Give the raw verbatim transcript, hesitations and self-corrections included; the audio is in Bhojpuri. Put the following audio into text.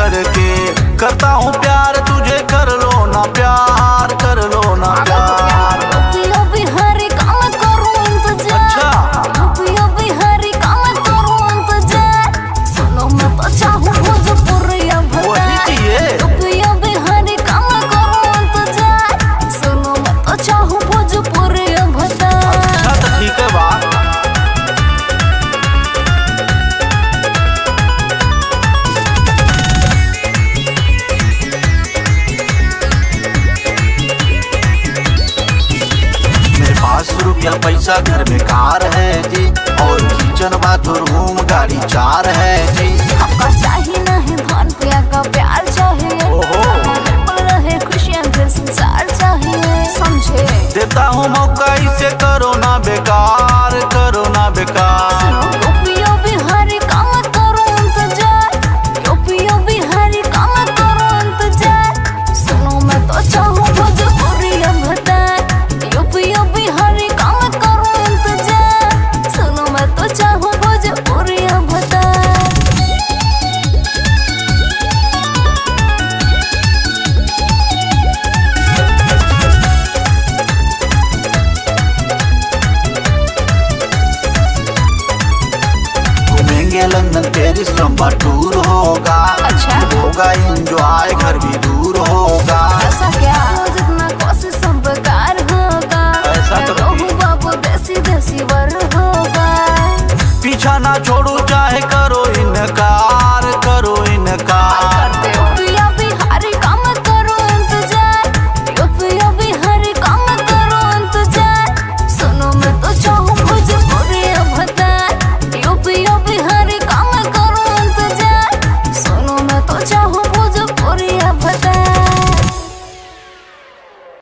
करके करता हूँ प्यार तुझे, कर लो ना प्यार, कर लो ना प्यार। रुपया बिहारी काम करूं इंतजार, अच्छा रुपया बिहारी काम करूं इंतजार। सुनो मैं तो चाहूं भोजपुरिया वही भतार, चाहिए। रुपया बिहारी काम करूं इंतजार। सुनो मैं तो चाहूं भोजपुरिया भतार। अच्छा तो ठीक है बा। रुपया पैसा घर में कार है जी, और किचन बाथरूम गाड़ी चार है जी। हमको चाहिए नहीं धन रुपया का प्यार